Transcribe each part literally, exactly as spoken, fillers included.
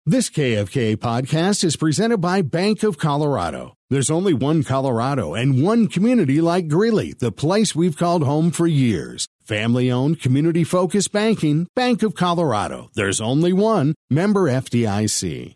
This K F K podcast is presented by Bank of Colorado. There's only one Colorado and one community like Greeley, the place we've called home for years. Family-owned, community-focused banking, Bank of Colorado. There's only one. Member F D I C.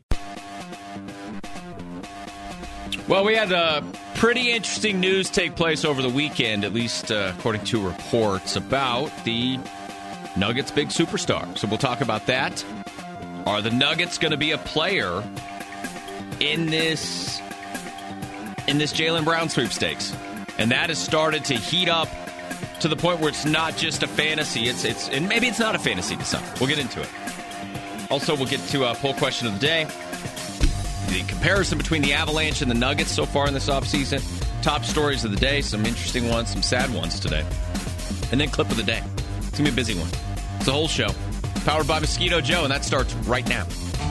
Well, we had a pretty interesting news take place over the weekend, at least uh, according to reports, about the Nuggets' big superstar. So we'll talk about that. Are the Nuggets going to be a player in this in this Jaylen Brown sweepstakes? And that has started to heat up to the point where it's not just a fantasy. It's it's and maybe it's not a fantasy to some. We'll get into it. Also, we'll get to a poll question of the day. The comparison between the Avalanche and the Nuggets so far in this offseason. Top stories of the day. Some interesting ones, some sad ones today. And then clip of the day. It's going to be a busy one. It's the whole show. Powered by Mosquito Joe, and that starts right now.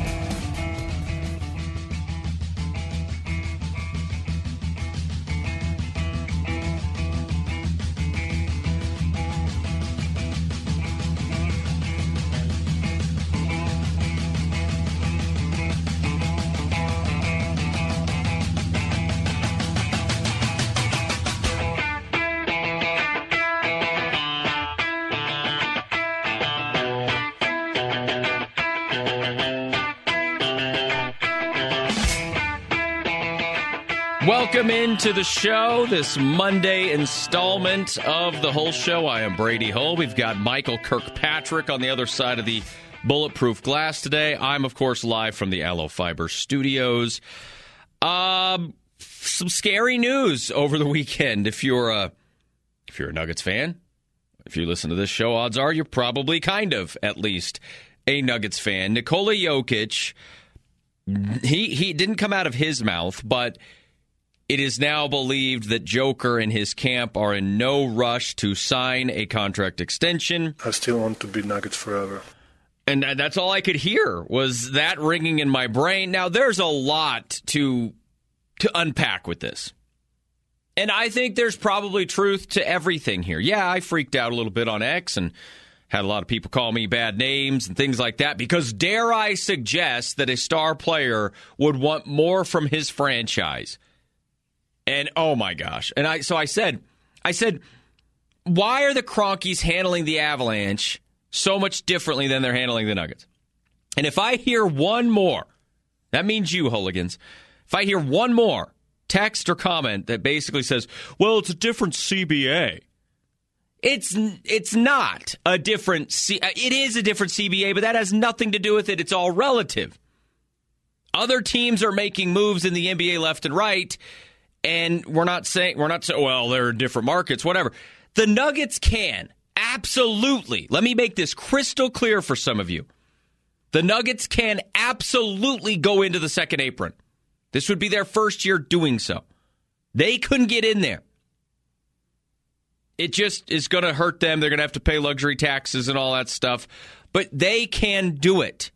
Welcome into the show, this Monday installment of the whole show. I am Brady Hull. We've got Michael Kirkpatrick on the other side of the bulletproof glass today. I'm, of course, live from the Aloe Fiber studios. Um, some scary news over the weekend. If you're a if you're a Nuggets fan, if you listen to this show, odds are you're probably kind of at least a Nuggets fan. Nikola Jokic, he he didn't come out of his mouth, but it is now believed that Joker and his camp are in no rush to sign a contract extension. I still want to be Nuggets forever. And that's all I could hear was that ringing in my brain. Now, there's a lot to to unpack with this. And I think there's probably truth to everything here. Yeah, I freaked out a little bit on X and had a lot of people call me bad names and things like that because dare I suggest that a star player would want more from his franchise. And oh my gosh. And I so I said, I said, why are the Cronkies handling the Avalanche so much differently than they're handling the Nuggets? And if I hear one more, that means you, hooligans. If I hear one more text or comment that basically says, well, it's a different C B A. It's it's not a different C it is a different C B A, but that has nothing to do with it. It's all relative. Other teams are making moves in the N B A left and right. And we're not saying, we're not saying, well, they're in different markets, whatever. The Nuggets can. Absolutely. Let me make this crystal clear for some of you. The Nuggets can absolutely go into the second apron. This would be their first year doing so. They couldn't get in there. It just is going to hurt them. They're going to have to pay luxury taxes and all that stuff. But they can do it.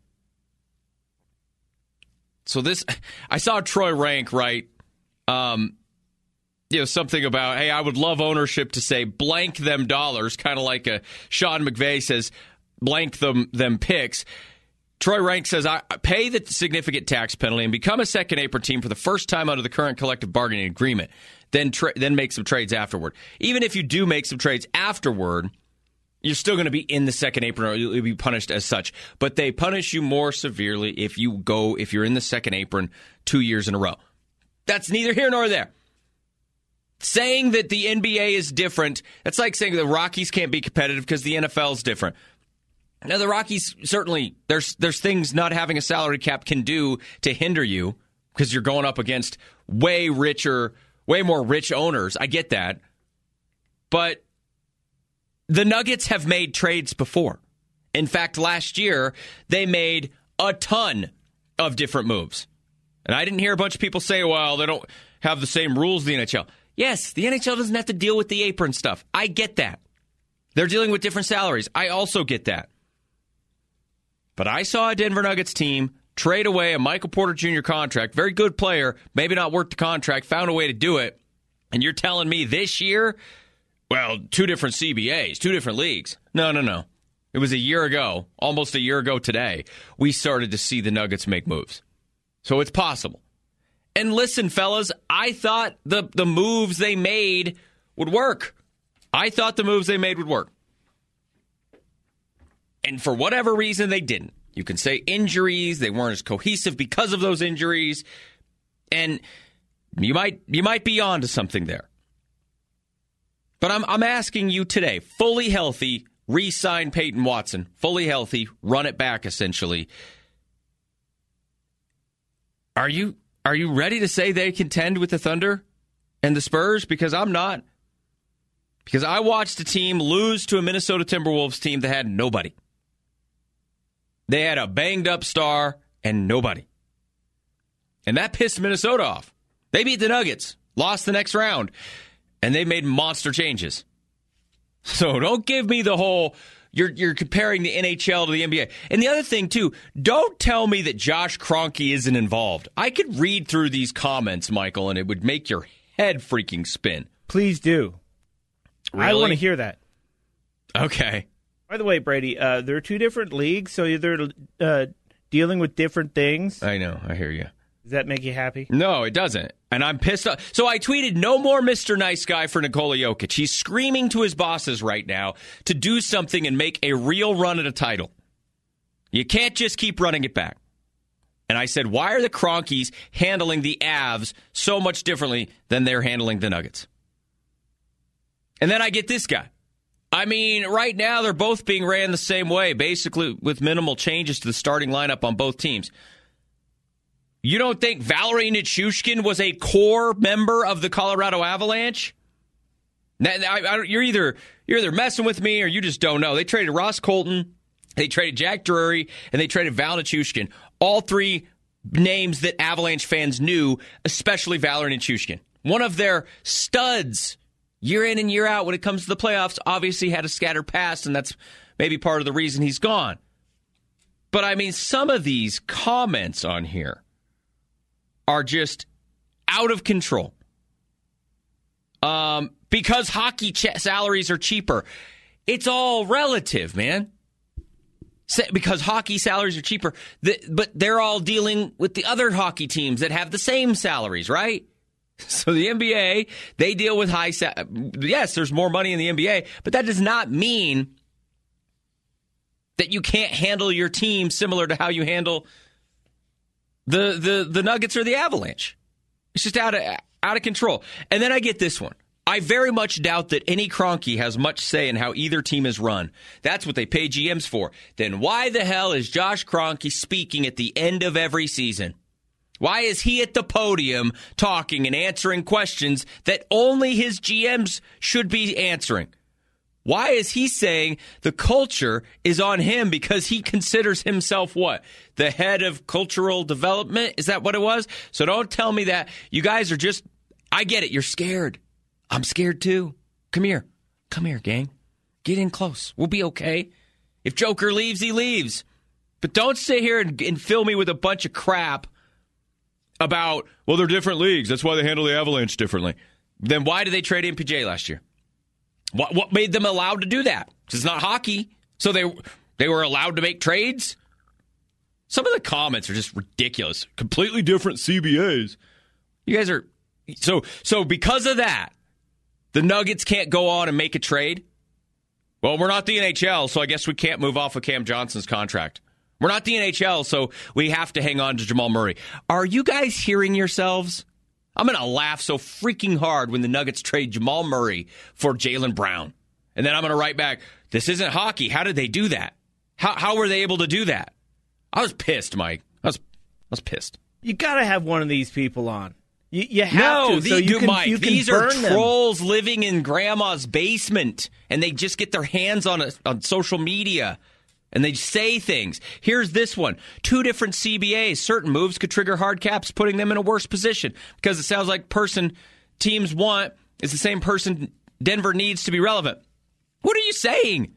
So this, I saw Troy Rank write, um, you know, something about, hey, I would love ownership to say blank them dollars, kind of like a Sean McVay says blank them them picks. Troy Rank says, I pay the significant tax penalty and become a second apron team for the first time under the current collective bargaining agreement. Then tra- then make some trades afterward. Even if you do make some trades afterward, you're still going to be in the second apron or you'll be punished as such. But they punish you more severely if you go, if you're in the second apron two years in a row. That's neither here nor there. Saying that the N B A is different, that's like saying the Rockies can't be competitive because the N F L is different. Now, the Rockies, certainly, there's there's things not having a salary cap can do to hinder you because you're going up against way richer, way more rich owners. I get that. But the Nuggets have made trades before. In fact, last year, they made a ton of different moves. And I didn't hear a bunch of people say, well, they don't have the same rules as the N H L. Yes, the N H L doesn't have to deal with the apron stuff. I get that. They're dealing with different salaries. I also get that. But I saw a Denver Nuggets team trade away a Michael Porter Junior contract, very good player, maybe not worth the contract, found a way to do it. And you're telling me this year, well, two different C B As, two different leagues. No, no, no. It was a year ago, almost a year ago today, we started to see the Nuggets make moves. So it's possible. And listen, fellas, I thought the, the moves they made would work. I thought the moves they made would work. And for whatever reason, they didn't. You can say injuries, they weren't as cohesive because of those injuries. And you might you might be onto something there. But I'm I'm asking you today, fully healthy, re-sign Peyton Watson, fully healthy, run it back essentially. Are you are you ready to say they contend with the Thunder and the Spurs? Because I'm not. Because I watched a team lose to a Minnesota Timberwolves team that had nobody. They had a banged up star and nobody. And that pissed Minnesota off. They beat the Nuggets, lost the next round, and they made monster changes. So don't give me the whole, you're you're comparing the N H L to the N B A. And the other thing, too, don't tell me that Josh Kroenke isn't involved. I could read through these comments, Michael, and it would make your head freaking spin. Please do. Really? I want to hear that. Okay. By the way, Brady, uh, there are two different leagues, so they're uh, dealing with different things. I know. I hear you. Does that make you happy? No, it doesn't. And I'm pissed off. So I tweeted, no more Mister Nice Guy for Nikola Jokic. He's screaming to his bosses right now to do something and make a real run at a title. You can't just keep running it back. And I said, why are the Kroenkes handling the Avs so much differently than they're handling the Nuggets? And then I get this guy. I mean, right now they're both being ran the same way, basically with minimal changes to the starting lineup on both teams. You don't think Valeri Nichushkin was a core member of the Colorado Avalanche? Now, I, I, you're either you're either messing with me or you just don't know. They traded Ross Colton, they traded Jack Drury, and they traded Val Nichushkin. All three names that Avalanche fans knew, especially Valeri Nichushkin. One of their studs, year in and year out when it comes to the playoffs, obviously had a scattered past, and that's maybe part of the reason he's gone. But, I mean, some of these comments on here are just out of control. Um, because hockey ch- salaries are cheaper. It's all relative, man. Because hockey salaries are cheaper. The, but they're all dealing with the other hockey teams that have the same salaries, right? So the N B A, they deal with high sa- yes, there's more money in the N B A, but that does not mean that you can't handle your team similar to how you handle the the the Nuggets or the Avalanche. It's just out of out of control. And then I get this one. I very much doubt that any Kroenke has much say in how either team is run. That's what they pay G Ms for. Then why the hell is Josh Kroenke speaking at the end of every season? Why is he at the podium talking and answering questions that only his G Ms should be answering? Why is he saying the culture is on him because he considers himself what? The head of cultural development? Is that what it was? So don't tell me that. You guys are just, I get it. You're scared. I'm scared too. Come here. Come here, gang. Get in close. We'll be okay. If Joker leaves, he leaves. But don't sit here and, and fill me with a bunch of crap about, well, they're different leagues. That's why they handle the Avalanche differently. Then why did they trade M P J last year? What what made them allowed to do that? It's not hockey. So they they were allowed to make trades? Some of the comments are just ridiculous. Completely different C B As. You guys are... So, so because of that, the Nuggets can't go on and make a trade? Well, we're not the N H L, so I guess we can't move off of Cam Johnson's contract. We're not the N H L, so we have to hang on to Jamal Murray. Are you guys hearing yourselves? I'm going to laugh so freaking hard when the Nuggets trade Jamal Murray for Jaylen Brown. And then I'm going to write back, this isn't hockey. How did they do that? How how were they able to do that? I was pissed, Mike. I was I was pissed. You got to have one of these people on. You, you have no, to. The, so you dude, can, Mike, you can these are burn them. trolls living in grandma's basement, and they just get their hands on a, on social media. And they say things. Here's this one. Two different C B As. Certain moves could trigger hard caps, putting them in a worse position. Because it sounds like person teams want is the same person Denver needs to be relevant. What are you saying?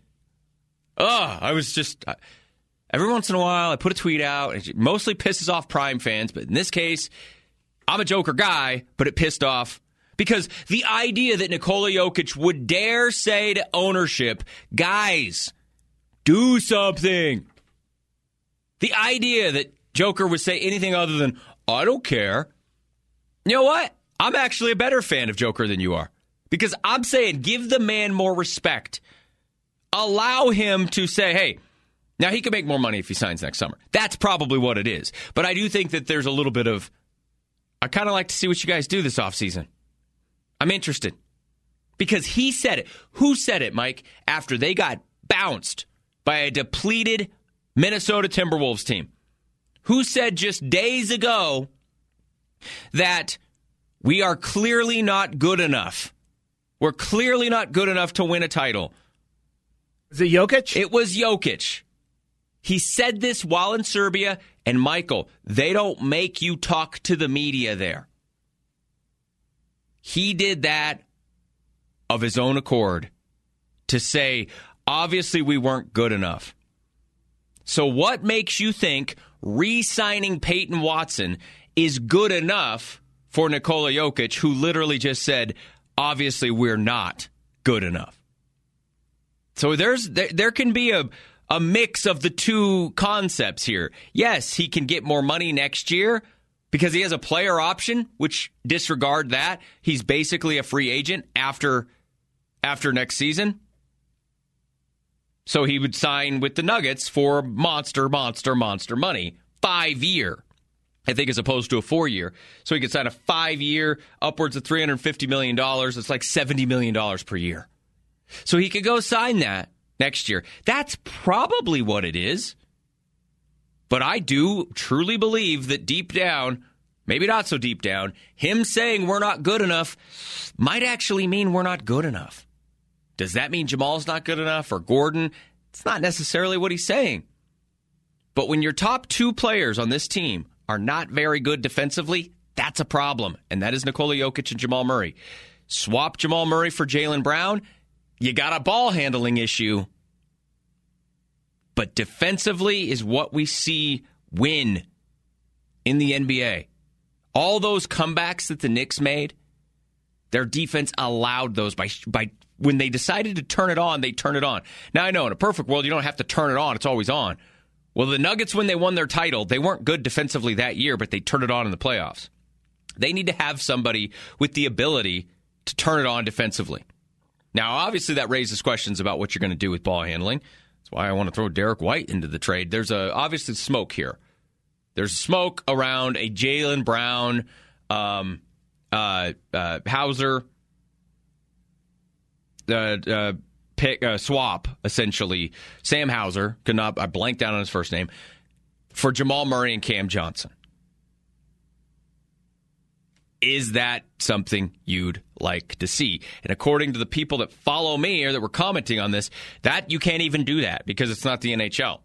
Oh, I was just... Uh, every once in a while, I put a tweet out. It mostly pisses off Prime fans. But in this case, I'm a Joker guy, but it pissed off. Because the idea that Nikola Jokic would dare say to ownership, guys... Do something. The idea that Joker would say anything other than, I don't care. You know what? I'm actually a better fan of Joker than you are. Because I'm saying give the man more respect. Allow him to say, hey, now he can make more money if he signs next summer. That's probably what it is. But I do think that there's a little bit of, I kind of like to see what you guys do this offseason. I'm interested. Because he said it. Who said it, Mike? After they got bounced by a depleted Minnesota Timberwolves team. Who said just days ago that we are clearly not good enough? We're clearly not good enough to win a title. Is it Jokic? It was Jokic. He said this while in Serbia, and Michael, they don't make you talk to the media there. He did that of his own accord to say, obviously we weren't good enough. So what makes you think re-signing Peyton Watson is good enough for Nikola Jokic, who literally just said, obviously we're not good enough? So there's there, there can be a, a mix of the two concepts here. Yes, he can get more money next year because he has a player option, which disregard that. He's basically a free agent after after next season. So he would sign with the Nuggets for monster, monster, monster money. Five-year, I think, as opposed to a four-year. So he could sign a five-year, upwards of three hundred fifty million dollars. It's like seventy million dollars per year. So he could go sign that next year. That's probably what it is. But I do truly believe that deep down, maybe not so deep down, him saying we're not good enough might actually mean we're not good enough. Does that mean Jamal's not good enough or Gordon? It's not necessarily what he's saying. But when your top two players on this team are not very good defensively, that's a problem. And that is Nikola Jokic and Jamal Murray. Swap Jamal Murray for Jaylen Brown, you got a ball handling issue. But defensively is what we see win in the N B A. All those comebacks that the Knicks made, their defense allowed those by by when they decided to turn it on, they turn it on. Now, I know in a perfect world, you don't have to turn it on. It's always on. Well, the Nuggets, when they won their title, they weren't good defensively that year, but they turned it on in the playoffs. They need to have somebody with the ability to turn it on defensively. Now, obviously, that raises questions about what you're going to do with ball handling. That's why I want to throw Derek White into the trade. There's a obviously smoke here. There's smoke around a Jaylen Brown, um, uh, uh, Hauser, uh, uh, pick uh, swap essentially. Sam Hauser, could not I blanked out on his first name, for Jamal Murray and Cam Johnson. Is that something you'd like to see? And according to the people that follow me or that were commenting on this, that you can't even do that because it's not the N H L.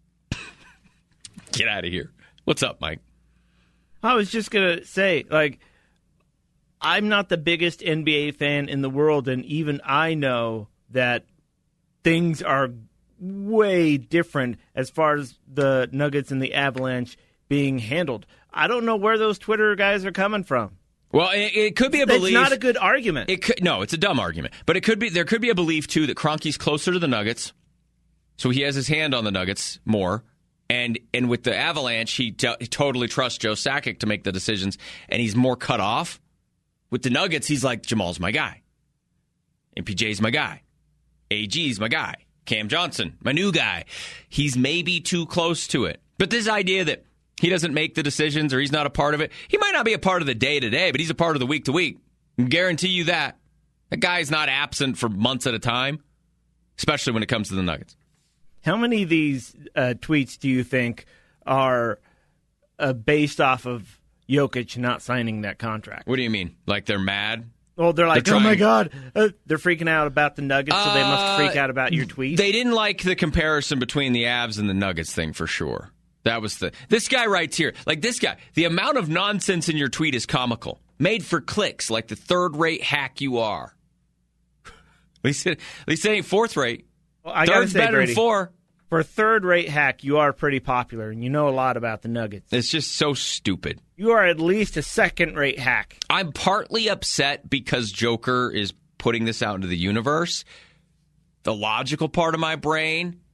Get out of here. What's up, Mike? I was just going to say, like, I'm not the biggest N B A fan in the world, and even I know that things are way different as far as the Nuggets and the Avalanche being handled. I don't know where those Twitter guys are coming from. Well, it, it could be a belief. It's not a good argument. It could, no, it's a dumb argument. But it could be. There could be a belief, too, that Kroenke's closer to the Nuggets, so he has his hand on the Nuggets more. And and with the Avalanche, he, t- he totally trusts Joe Sakic to make the decisions, and he's more cut off. With the Nuggets, he's like, Jamal's my guy. M P J's my guy. A G's my guy. Cam Johnson, my new guy. He's maybe too close to it. But this idea that he doesn't make the decisions or he's not a part of it, he might not be a part of the day-to-day, but he's a part of the week-to-week. I can guarantee you that. That guy's not absent for months at a time, especially when it comes to the Nuggets. How many of these uh, tweets do you think are uh, based off of Jokic not signing that contract? What do you mean? Like they're mad? Well, they're like, they're oh, my God. Uh, they're freaking out about the Nuggets, so they must uh, freak out about your tweets. They didn't like the comparison between the Avs and the Nuggets thing for sure. That was the... This guy writes here, like this guy, the amount of nonsense in your tweet is comical. Made for clicks, like the third-rate hack you are. At least it, at least it ain't fourth-rate. Well, I Third's say, better Brady, than four. For a third-rate hack, you are pretty popular, and you know a lot about the Nuggets. It's just so stupid. You are at least a second-rate hack. I'm partly upset because Joker is putting this out into the universe. The logical part of my brain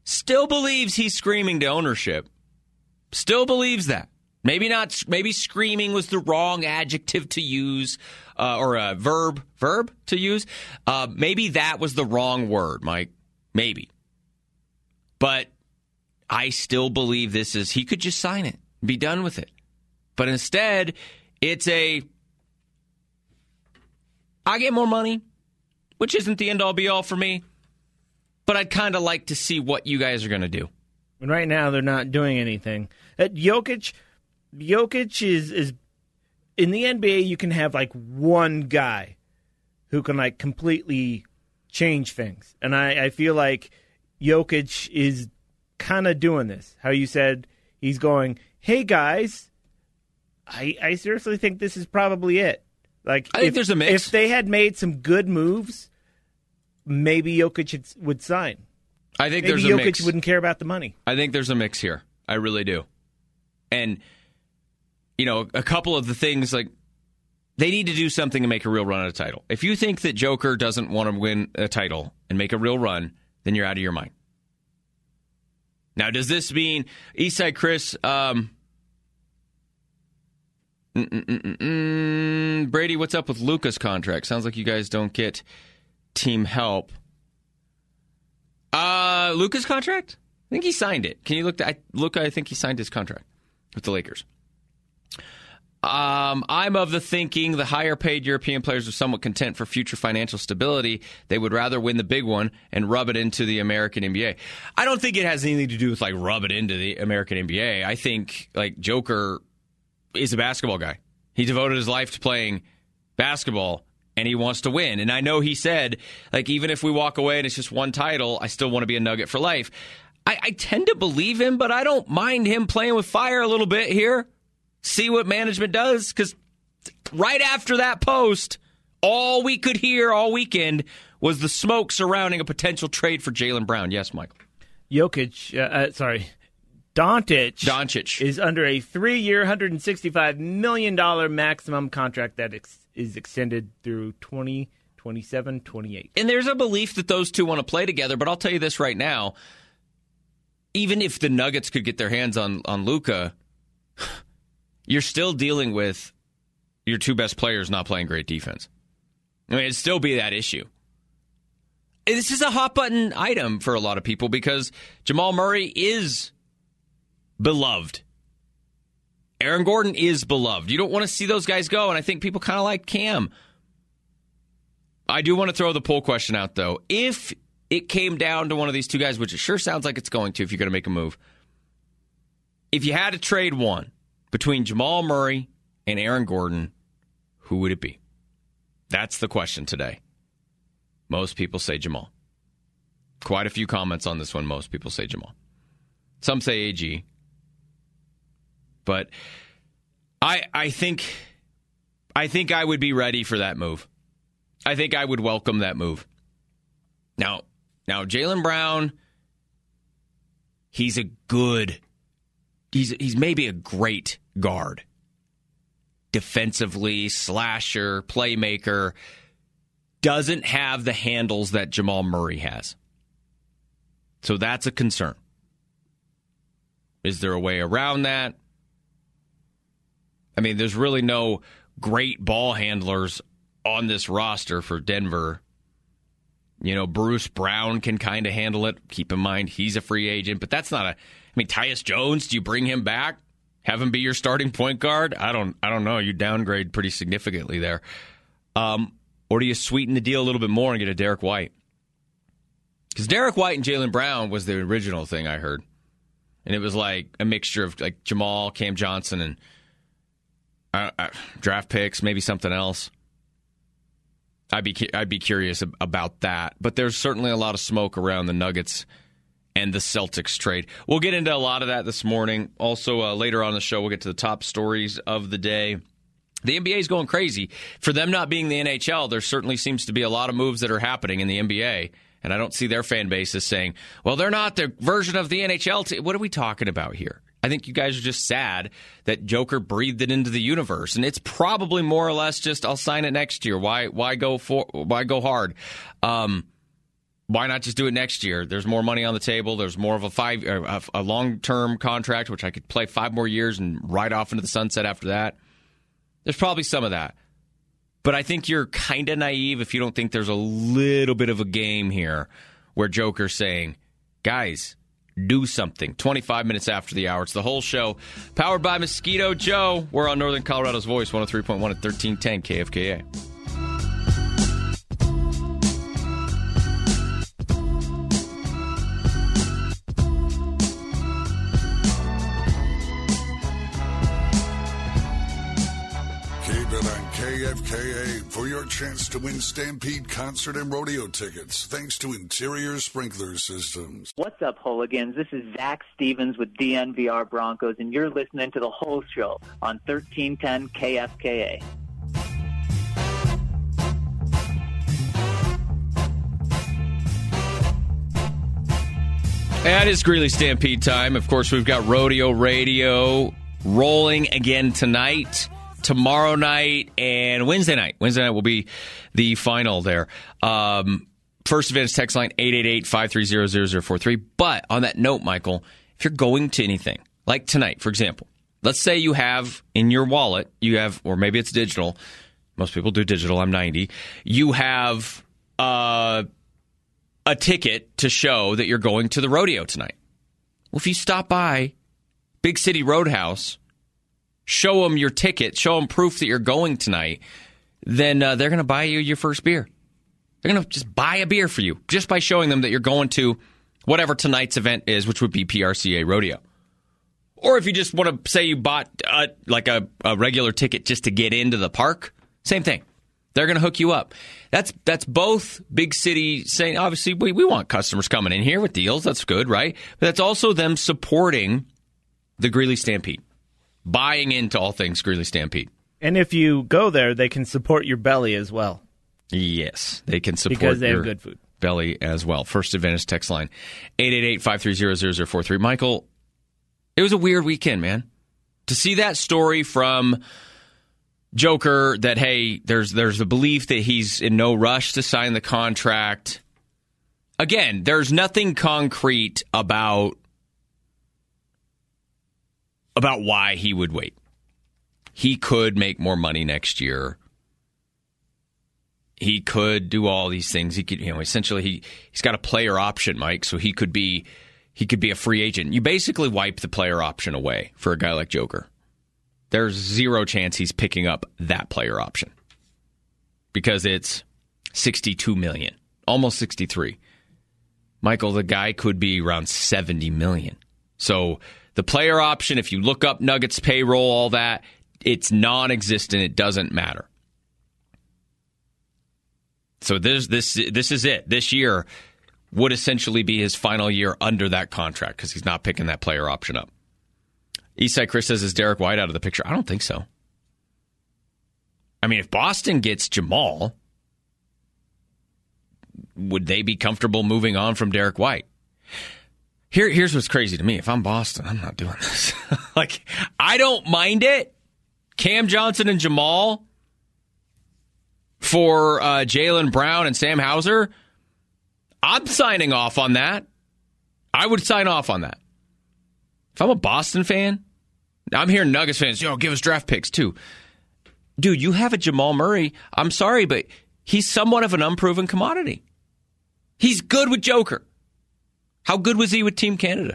still believes he's screaming to ownership. Still believes that. Maybe not. Maybe screaming was the wrong adjective to use, uh, or a verb verb to use. Uh, maybe that was the wrong word, Mike. Maybe. But I still believe this is. He could just sign it, be done with it. But instead, it's a. I get more money, which isn't the end all be all for me. But I'd kind of like to see what you guys are going to do. And right now, they're not doing anything. At Jokic. Jokic is, is in the N B A, you can have like one guy who can like completely change things. And I, I feel like Jokic is kind of doing this. How you said he's going, hey guys, I, I seriously think this is probably it. Like I think if, there's a mix. If they had made some good moves, maybe Jokic would sign. I think maybe there's a Jokic mix. wouldn't care about the money. I think there's a mix here. I really do. And you know, a couple of the things, like, they need to do something to make a real run at a title. If you think that Joker doesn't want to win a title and make a real run, then you're out of your mind. Now, does this mean, Eastside Chris, um, Brady, what's up with Luka's contract? Sounds like you guys don't get team help. Uh, Luka's contract? I think he signed it. Can you look at Luka? I think he signed his contract with the Lakers. Um, I'm of the thinking the higher paid European players are somewhat content for future financial stability. They would rather win the big one and rub it into the American N B A. I don't think it has anything to do with like rub it into the American N B A. I think like Joker is a basketball guy. He devoted his life to playing basketball and he wants to win. And I know he said, like, even if we walk away and it's just one title, I still want to be a Nugget for life. I, I tend to believe him, but I don't mind him playing with fire a little bit here. See what management does, because right after that post, all we could hear all weekend was the smoke surrounding a potential trade for Jaylen Brown. Yes, Michael. Jokic, uh, uh, sorry, Doncic, Doncic is under a three-year, one hundred sixty-five million dollars maximum contract that ex- is extended through twenty twenty-seven twenty-eight. And there's a belief that those two want to play together, but I'll tell you this right now. Even if the Nuggets could get their hands on, on Luka, you're still dealing with your two best players not playing great defense. I mean, it'd still be that issue. This is a hot-button item for a lot of people because Jamal Murray is beloved. Aaron Gordon is beloved. You don't want to see those guys go, and I think people kind of like Cam. I do want to throw the poll question out, though. If it came down to one of these two guys, which it sure sounds like it's going to if you're going to make a move, if you had to trade one between Jamal Murray and Aaron Gordon, who would it be? That's the question today. Most people say Jamal. Quite a few comments on this one. Most people say Jamal. Some say A G. But I I think I think I would be ready for that move. I think I would welcome that move. Now, now Jaylen Brown, he's a good He's he's maybe a great guard. Defensively, slasher, playmaker. Doesn't have the handles that Jamal Murray has. So that's a concern. Is there a way around that? I mean, there's really no great ball handlers on this roster for Denver. You know, Bruce Brown can kind of handle it. Keep in mind, he's a free agent, but that's not a... I mean, Tyus Jones, do you bring him back? Have him be your starting point guard? I don't I don't know. You downgrade pretty significantly there. Um, or do you sweeten the deal a little bit more and get a Derek White? Because Derek White and Jaylen Brown was the original thing I heard. And it was like a mixture of like Jamal, Cam Johnson, and uh, uh, draft picks, maybe something else. I'd be I'd be curious about that. But there's certainly a lot of smoke around the Nuggets and the Celtics trade. We'll get into a lot of that this morning. Also, uh, later on in the show, we'll get to the top stories of the day. The N B A is going crazy. For them not being the N H L, there certainly seems to be a lot of moves that are happening in the N B A, and I don't see their fan base as saying, well, they're not the version of the N H L. T-. What are we talking about here? I think you guys are just sad that Joker breathed it into the universe, and it's probably more or less just, I'll sign it next year. Why Why go for? Why go hard? Um Why not just do it next year? There's more money on the table. There's more of a five, a, a long-term contract, which I could play five more years and ride off into the sunset after that. There's probably some of that. But I think you're kind of naive if you don't think there's a little bit of a game here where Joker's saying, guys, do something. twenty-five minutes after the hour. It's the whole show. Powered by Mosquito Joe. We're on Northern Colorado's Voice, one oh three point one at thirteen ten K F K A. K F K A for your chance to win Stampede concert and rodeo tickets, thanks to Interior Sprinkler Systems. What's up, hooligans? This is Zach Stevens with D N V R Broncos, and you're listening to the whole show on thirteen ten K F K A. That is Greeley Stampede time. Of course, we've got Rodeo Radio rolling again tonight, tomorrow night, and Wednesday night. Wednesday night will be the final there. Um, First Advantage text line eight eight eight, five three zero, zero zero four three. But on that note, Michael, if you're going to anything, like tonight, for example, let's say you have in your wallet, you have, or maybe it's digital. Most people do digital. I'm ninety. You have uh, a ticket to show that you're going to the rodeo tonight. Well, if you stop by Big City Roadhouse, show them your ticket, show them proof that you're going tonight, then uh, they're going to buy you your first beer. They're going to just buy a beer for you just by showing them that you're going to whatever tonight's event is, which would be P R C A Rodeo. Or if you just want to say you bought uh, like a, a regular ticket just to get into the park, same thing. They're going to hook you up. That's that's both Big City saying, obviously, we, we want customers coming in here with deals. That's good, right? But that's also them supporting the Greeley Stampede, buying into all things Greeley Stampede. And if you go there, they can support your belly as well. Yes, they can support because they your have good food. belly as well. First Advantage text line, eight eight eight, five three zero, zero zero four three. Michael, it was a weird weekend, man. To see that story from Joker that, hey, there's there's the belief that he's in no rush to sign the contract. Again, there's nothing concrete about about why he would wait. He could make more money next year. He could do all these things. He could, you know, essentially he he's got a player option, Mike, so he could be he could be a free agent. You basically wipe the player option away for a guy like Joker. There's zero chance he's picking up that player option because it's sixty-two million dollars, almost sixty-three. Michael, the guy could be around seventy million dollars. So the player option, if you look up Nuggets payroll, all that, it's non-existent. It doesn't matter. So this this this is it. This year would essentially be his final year under that contract because he's not picking that player option up. Eastside Chris says, is Derek White out of the picture? I don't think so. I mean, if Boston gets Jamal, would they be comfortable moving on from Derek White? Here, here's what's crazy to me. If I'm Boston, I'm not doing this. Like, I don't mind it. Cam Johnson and Jamal for uh, Jaylen Brown and Sam Hauser, I'm signing off on that. I would sign off on that. If I'm a Boston fan, I'm hearing Nuggets fans, yo, give us draft picks too. Dude, you have a Jamal Murray. I'm sorry, but he's somewhat of an unproven commodity. He's good with Joker. How good was he with Team Canada?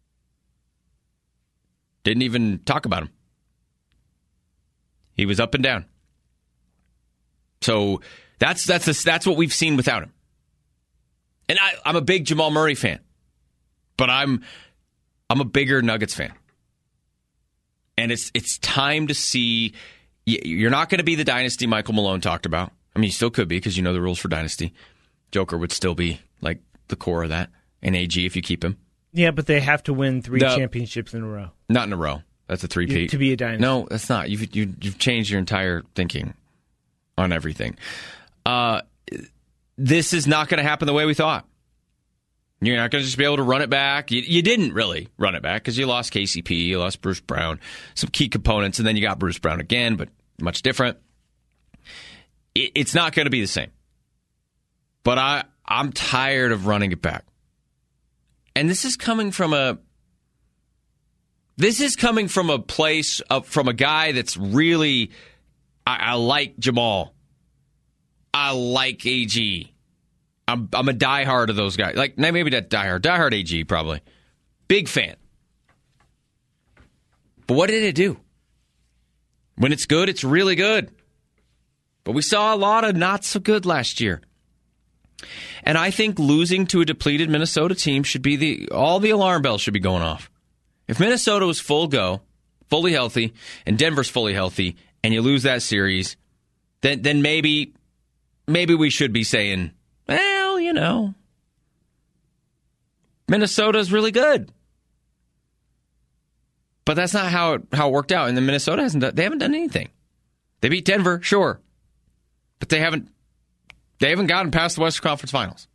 Didn't even talk about him. He was up and down. So that's that's a, that's what we've seen without him. And I, I'm a big Jamal Murray fan, but I'm I'm a bigger Nuggets fan. And it's it's time to see. You're not going to be the dynasty Michael Malone talked about. I mean, you still could be because you know the rules for dynasty. Joker would still be like the core of that. And A G if you keep him. Yeah, but they have to win three the, championships in a row. Not in a row. That's a three-peat. To be a dynasty. No, that's not. You've you, you've changed your entire thinking on everything. Uh, this is not going to happen the way we thought. You're not going to just be able to run it back. You, you didn't really run it back because you lost K C P, you lost Bruce Brown, some key components, and then you got Bruce Brown again, but much different. It, it's not going to be the same. But I, I'm tired of running it back. And this is coming from a this is coming from a place of, from a guy that's really I, I like Jamal. I like A G. I'm I'm a diehard of those guys. Like maybe not diehard, diehard A G probably. Big fan. But what did it do? When it's good, it's really good. But we saw a lot of not so good last year. And I think losing to a depleted Minnesota team should be the all the alarm bells should be going off. If Minnesota was full go, fully healthy, and Denver's fully healthy, and you lose that series, then then maybe maybe we should be saying, well, you know, Minnesota's really good. But that's not how it, how it worked out. And then Minnesota hasn't done, they haven't done anything. They beat Denver, sure, but they haven't they haven't gotten past the Western Conference Finals.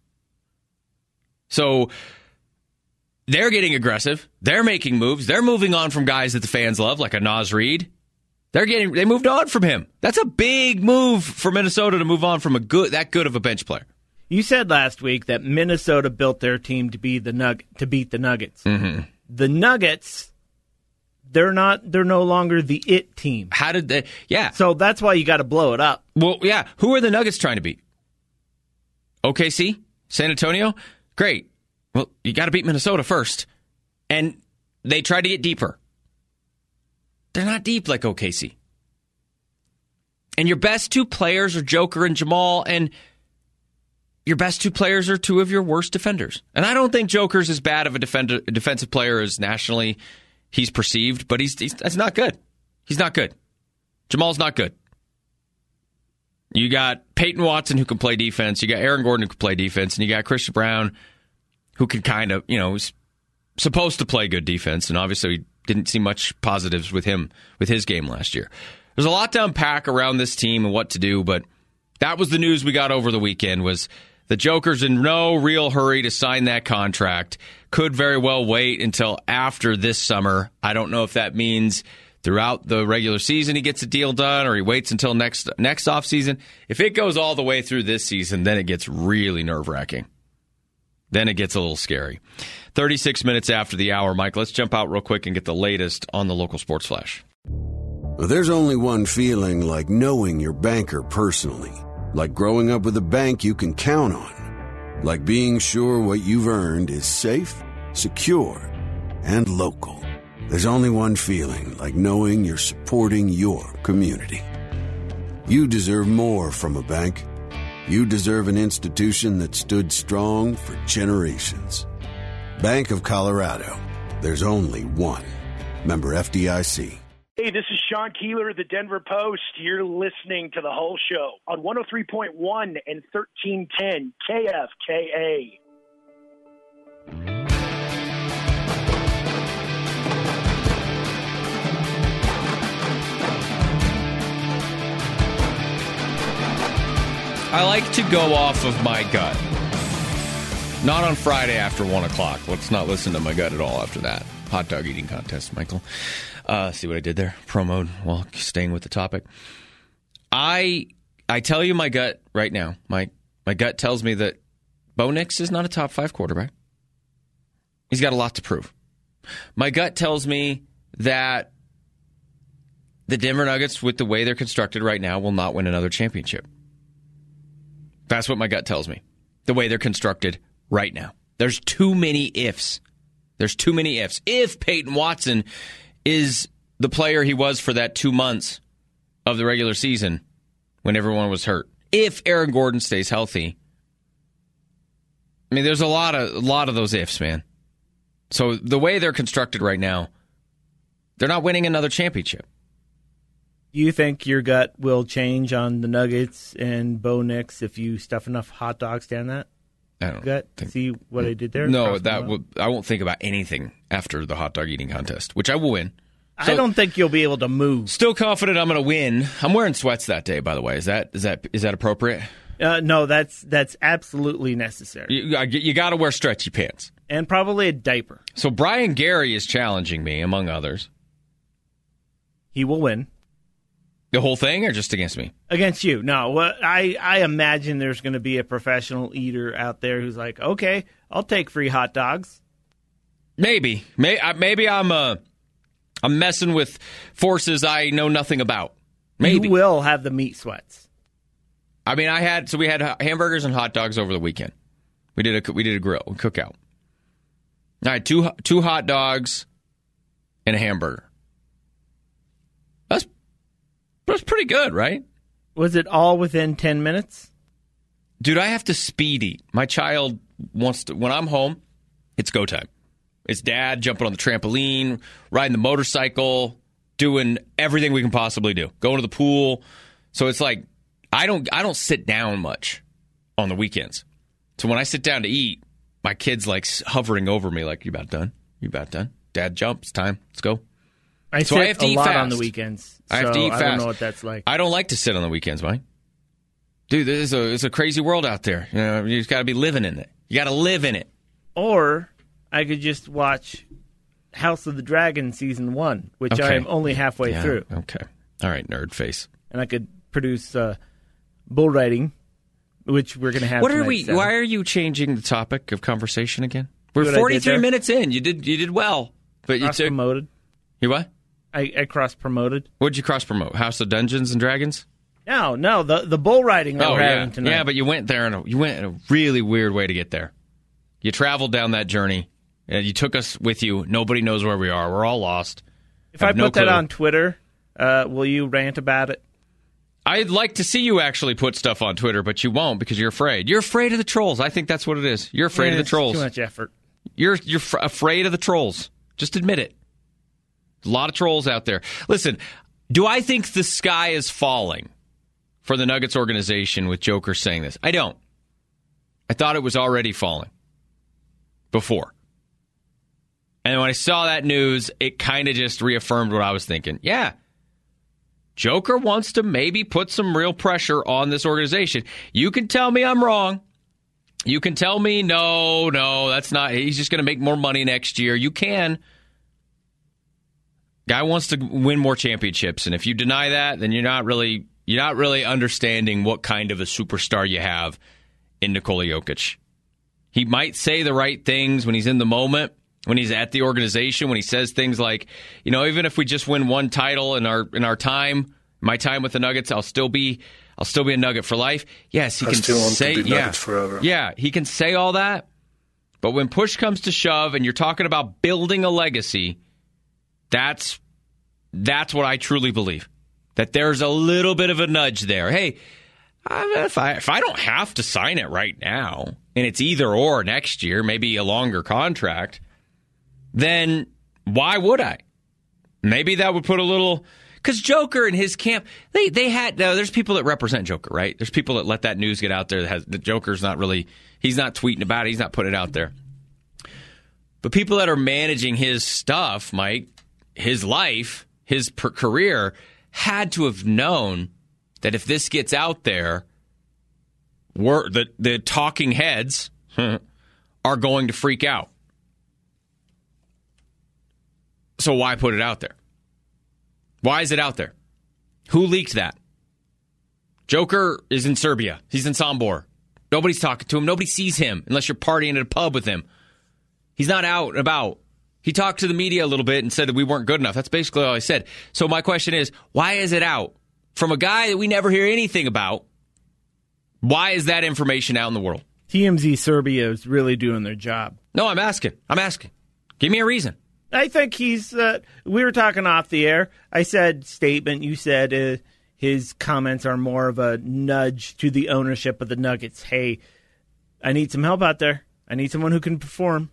So they're getting aggressive. They're making moves. They're moving on from guys that the fans love, like a Naz Reid. They're getting they moved on from him. That's a big move for Minnesota to move on from a good that good of a bench player. You said last week that Minnesota built their team to be the nug to beat the Nuggets. Mm-hmm. The Nuggets, they're not. They're no longer the it team. How did they? Yeah. So that's why you got to blow it up. Well, yeah. Who are the Nuggets trying to beat? O K C, San Antonio. Great. Well, you got to beat Minnesota first, and they tried to get deeper. They're not deep like O K C. And your best two players are Joker and Jamal, and your best two players are two of your worst defenders. And I don't think Joker's as bad of a defender, defensive player as nationally he's perceived, but he's, he's that's not good. He's not good. Jamal's not good. You got Peyton Watson who can play defense. You got Aaron Gordon who can play defense. And you got Christian Brown who can kind of, you know, is supposed to play good defense. And obviously we didn't see much positives with him, with his game last year. There's a lot to unpack around this team and what to do, but that was the news we got over the weekend was the Joker's in no real hurry to sign that contract. Could very well wait until after this summer. I don't know if that means throughout the regular season he gets a deal done or he waits until next next offseason. If it goes all the way through this season, then it gets really nerve-wracking. Then it gets a little scary. thirty-six minutes after the hour, Mike, let's jump out real quick and get the latest on the local sports flash. There's only one feeling like knowing your banker personally. Like growing up with a bank you can count on. Like being sure what you've earned is safe, secure, and local. There's only one feeling like knowing you're supporting your community. You deserve more from a bank. You deserve an institution that stood strong for generations. Bank of Colorado. There's only one. Member F D I C. Hey, this is Sean Keeler of the Denver Post. You're listening to The Whole Show on one oh three point one and thirteen ten K F K A. I like to go off of my gut. Not on Friday after one o'clock. Let's not listen to my gut at all after that. Hot dog eating contest, Michael. Uh, see what I did there? Promoed while staying with the topic. I I tell you my gut right now. My my gut tells me that Bo Nix is not a top five quarterback. He's got a lot to prove. My gut tells me that the Denver Nuggets, with the way they're constructed right now, will not win another championship. That's what my gut tells me. The way they're constructed right now. There's too many ifs. There's too many ifs. If Peyton Watson is the player he was for that two months of the regular season when everyone was hurt. If Aaron Gordon stays healthy. I mean, there's a lot of a lot of those ifs, man. So the way they're constructed right now, they're not winning another championship. Do you think your gut will change on the Nuggets and Bo Nix if you stuff enough hot dogs down that I don't gut? think, See what I did there? No, that will, I won't think about anything after the hot dog eating contest, which I will win. So, I don't think you'll be able to move. Still confident I'm going to win. I'm wearing sweats that day, by the way. Is that is that is that appropriate? Uh, no, that's that's absolutely necessary. You, you got to wear stretchy pants. And probably a diaper. So Brian Gary is challenging me, among others. He will win. The whole thing, or just against me? Against you. No, well, I, I imagine there's going to be a professional eater out there who's like, okay, I'll take free hot dogs. Maybe. Maybe I'm uh, I'm messing with forces I know nothing about. Maybe. You will have the meat sweats. I mean, I had so we had hamburgers and hot dogs over the weekend. We did a we did a grill, a cookout. I had two two hot dogs and a hamburger. That's that's pretty good, right? Was it all within ten minutes? Dude, I have to speed eat. My child wants to, when I'm home, it's go time. It's dad jumping on the trampoline, riding the motorcycle, doing everything we can possibly do. Going to the pool. So it's like I don't I don't sit down much on the weekends. So when I sit down to eat, my kid's like hovering over me like, you about done? You about done? Dad, jump. It's time. Let's go. I so sit I have to a eat lot fast. on the weekends. I have so to eat fast. I don't know what that's like. I don't like to sit on the weekends, Mike. Dude, this is a, it's a crazy world out there. You know, you just got to be living in it. You got to live in it. Or I could just watch House of the Dragon season one, which Okay. I am only halfway Yeah, through. Okay. All right, nerd face. And I could produce uh, bull riding, which we're going to have. What are tonight, we? so. Why are you changing the topic of conversation again? We're what I did forty-three there? minutes in. You did you did well, but you Cross took promoted? you what? I, I cross promoted. What'd you cross promote? House of Dungeons and Dragons? No, no, the the bull riding that Oh we're yeah, having tonight. yeah. But you went there, and you went in a really weird way to get there. You traveled down that journey, and you took us with you. Nobody knows where we are. We're all lost. if I have put no that clue. on Twitter, uh, will you rant about it? I'd like to see you actually put stuff on Twitter, but you won't because you're afraid. You're afraid of the trolls. I think that's what it is. You're afraid Yeah, of the it's trolls. Too much effort. You're you're f- afraid of the trolls. Just admit it. A lot of trolls out there. Listen, do I think the sky is falling for the Nuggets organization with Joker saying this? I don't. I thought it was already falling before. And when I saw that news, it kind of just reaffirmed what I was thinking. Yeah. Joker wants to maybe put some real pressure on this organization. You can tell me I'm wrong. You can tell me, no, no, that's not. He's just going to make more money next year. You can. Guy wants to win more championships, and if you deny that, then you're not really you're not really understanding what kind of a superstar you have in Nikola Jokic. He might say the right things when he's in the moment, when he's at the organization, when he says things like, you know, even if we just win one title in our in our time, my time with the Nuggets, I'll still be I'll still be a Nugget for life. Yes, he I can still want to say be yeah, Nuggets forever. yeah, he can say all that. But when push comes to shove, and you're talking about building a legacy, that's that's what I truly believe. That there's a little bit of a nudge there. Hey, I, if I if I don't have to sign it right now, and it's either or next year, maybe a longer contract, then why would I? Maybe that would put a little. Because Joker and his camp, they they had. Now, there's people that represent Joker, right? There's people that let that news get out there that has the Joker's not really. He's not tweeting about it. He's not putting it out there. But people that are managing his stuff, Mike, his life, his per- career, had to have known that if this gets out there, we're, the the talking heads are going to freak out. So why put it out there? Why is it out there? Who leaked that? Joker is in Serbia. He's in Sombor. Nobody's talking to him. Nobody sees him unless you're partying at a pub with him. He's not out and about. He talked to the media a little bit and said that we weren't good enough. That's basically all I said. So my question is, why is it out? From a guy that we never hear anything about, why is that information out in the world? T M Z Serbia is really doing their job. No, I'm asking. I'm asking. Give me a reason. I think he's. Uh, we were talking off the air. I said statement. You said uh, his comments are more of a nudge to the ownership of the Nuggets. Hey, I need some help out there. I need someone who can perform.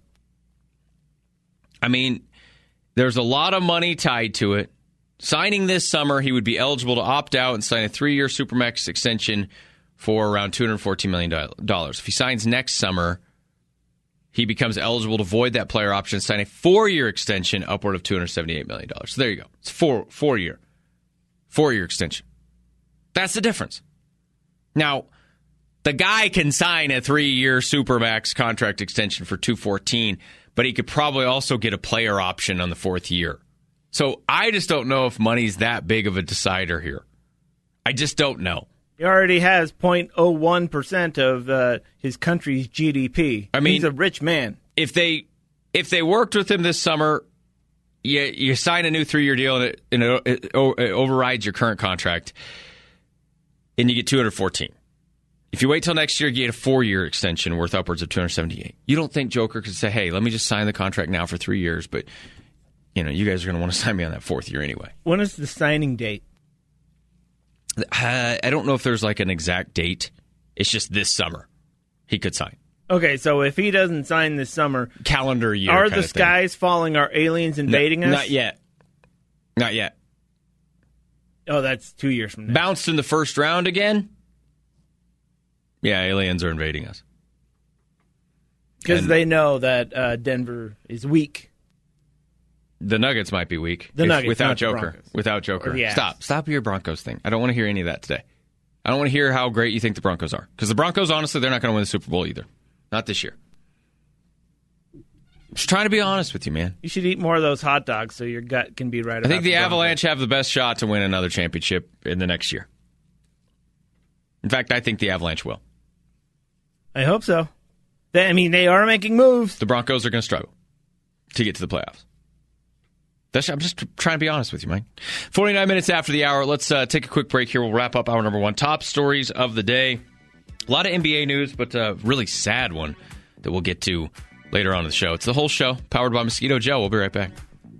I mean, there's a lot of money tied to it. Signing this summer, he would be eligible to opt out and sign a three-year Supermax extension for around two hundred fourteen million dollars. If he signs next summer, he becomes eligible to void that player option and sign a four-year extension upward of two hundred seventy-eight million dollars. So there you go. It's four, four-year. Four-year extension. That's the difference. Now, the guy can sign a three-year Supermax contract extension for two hundred fourteen, but he could probably also get a player option on the fourth year. So I just don't know if money's that big of a decider here. I just don't know. He already has zero point zero one percent of uh, his country's G D P. I mean, he's a rich man. If they if they worked with him this summer, you, you sign a new three-year deal and, it, and it, it, it overrides your current contract, and you get two hundred fourteen. If you wait till next year, you get a four-year extension worth upwards of two hundred seventy-eight. You don't think Joker could say, hey, let me just sign the contract now for three years, but you know, you guys are going to want to sign me on that fourth year anyway. When is the signing date? Uh, I don't know if there's like an exact date. It's just this summer he could sign. Okay, so if he doesn't sign this summer, calendar year, are kind the of thing. skies falling? Are aliens invading no, us? Not yet. Not yet. Oh, that's two years from now. Bounced in the first round again? Yeah, aliens are invading us. Because they know that uh, Denver is weak. The Nuggets might be weak. The if, Nuggets, without not the Joker. Broncos. Without Joker. Or the Avs. Stop. Stop your Broncos thing. I don't want to hear any of that today. I don't want to hear how great you think the Broncos are. Because the Broncos, honestly, they're not going to win the Super Bowl either. Not this year. Just trying to be honest with you, man. You should eat more of those hot dogs so your gut can be right about I think the, the Avalanche have the best shot to win another championship in the next year. In fact, I think the Avalanche will. I hope so. They, I mean, they are making moves. The Broncos are going to struggle to get to the playoffs. That's, I'm just trying to be honest with you, Mike. forty-nine minutes after the hour. Let's uh, take a quick break here. We'll wrap up hour number one. Top stories of the day. A lot of N B A news, but a really sad one that we'll get to later on in the show. It's the whole show, powered by Mosquito Joe. We'll be right back.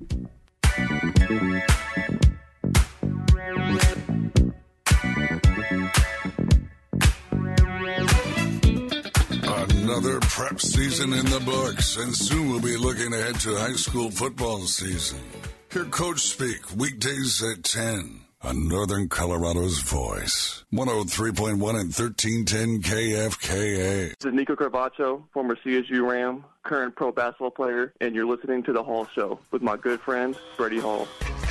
Another prep season in the books, and soon we'll be looking ahead to high school football season. Hear Coach speak weekdays at ten on Northern Colorado's Voice. one oh three point one and thirteen ten K F K A. This is Nico Carvacho, former C S U Ram, current pro basketball player, and you're listening to The Hall Show with my good friend, Freddie Hall.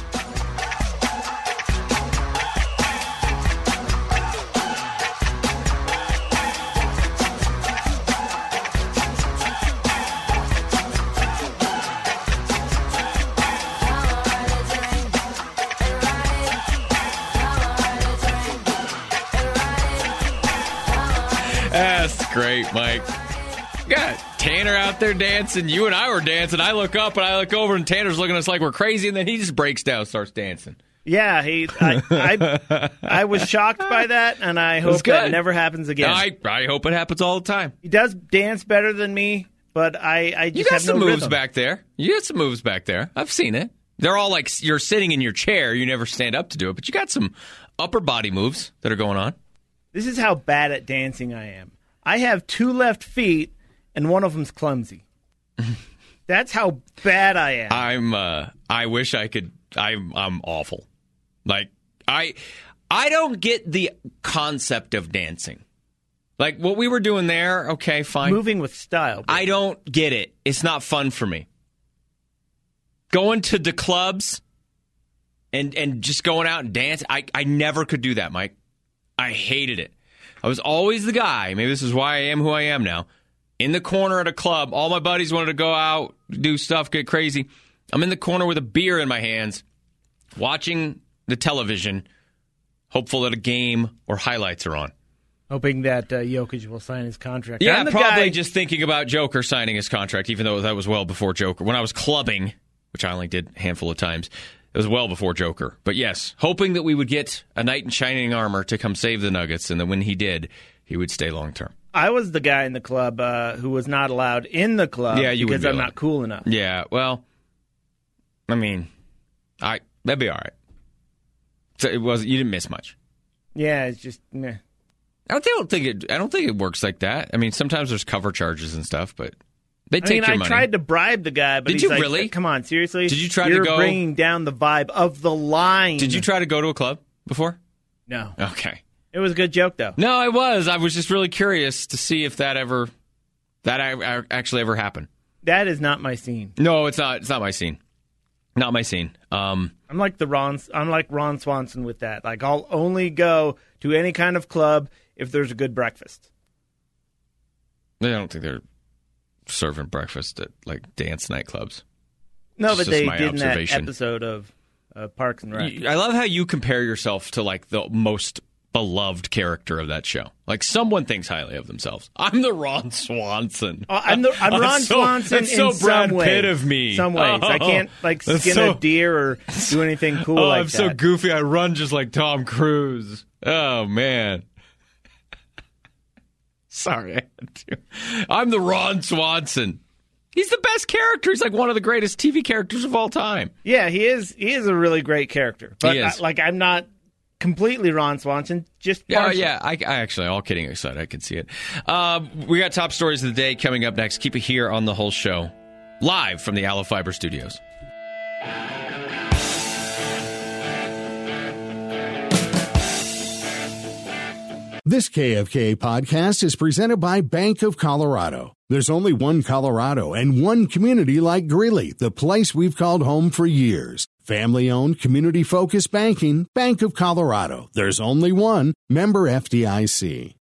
That's great, Mike. You got Tanner out there dancing. You and I were dancing. I look up and I look over and Tanner's looking at us like we're crazy, and then he just breaks down and starts dancing. Yeah, he. I, I, I was shocked by that, and I hope that never happens again. I, I hope it happens all the time. He does dance better than me, but I, I just you got have some no moves rhythm. back there. You got some moves back there. I've seen it. They're all like you're sitting in your chair. You never stand up to do it, but you got some upper body moves that are going on. This is how bad at dancing I am. I have two left feet, and one of them's clumsy. That's how bad I am. I'm. Uh, I wish I could. I'm. I'm awful. Like I. I don't get the concept of dancing. Like what we were doing there. Okay, fine. Moving with style. Baby. I don't get it. It's not fun for me. Going to the clubs and and just going out and dance. I I never could do that, Mike. I hated it. I was always the guy, maybe this is why I am who I am now, in the corner at a club. All my buddies wanted to go out, do stuff, get crazy. I'm in the corner with a beer in my hands, watching the television, hopeful that a game or highlights are on. Hoping that uh, Jokic will sign his contract. Yeah, I'm the probably guy- just thinking about Joker signing his contract, even though that was well before Joker. When I was clubbing, which I only did a handful of times, it was well before Joker. But yes, hoping that we would get a knight in shining armor to come save the Nuggets, and that when he did, he would stay long term. I was the guy in the club uh, who was not allowed in the club yeah, you because be I'm allowed. not cool enough. Yeah, well, I mean, I that'd be all right. So it was you didn't miss much. Yeah, it's just meh. I don't, I don't think it. I don't think it works like that. I mean, sometimes there's cover charges and stuff, but they I take mean, your I money. tried to bribe the guy, but Did he's you like, really? Come on, seriously? Did you try You're to go? bringing down the vibe of the line. Did you try to go to a club before? No. Okay. It was a good joke, though. No, I was. I was just really curious to see if that ever, that I, I actually ever happened. That is not my scene. No, it's not. It's not my scene. Not my scene. Um, I'm like the Ron. I'm like Ron Swanson with that. Like I'll only go to any kind of club if there's a good breakfast. I don't think they're serving breakfast at like dance nightclubs. No, It's but just they my did in that observation. episode of uh, Parks and Rec. I love how you compare yourself to like the most beloved character of that show. Like someone thinks highly of themselves. I'm the Ron Swanson. Oh, I'm the I'm Ron so, Swanson that's in so Brad some ways. Pitt of me. Some ways. Oh, I can't like skin so, a deer or do anything cool oh, like I'm that. so goofy. I run just like Tom Cruise. Oh man. Sorry, I had to. I'm the Ron Swanson. He's the best character. He's like one of the greatest T V characters of all time. Yeah, he is. He is a really great character. But He is. I, like, I'm not completely Ron Swanson. Just Yeah, partial. yeah. I, I actually, all kidding aside, I can see it. Uh, we got top stories of the day coming up next. Keep it here on the whole show, live from the Aloe Fiber Studios. This K F K A podcast is presented by Bank of Colorado. There's only one Colorado and one community like Greeley, the place we've called home for years. Family-owned, community-focused banking, Bank of Colorado. There's only one. Member F D I C.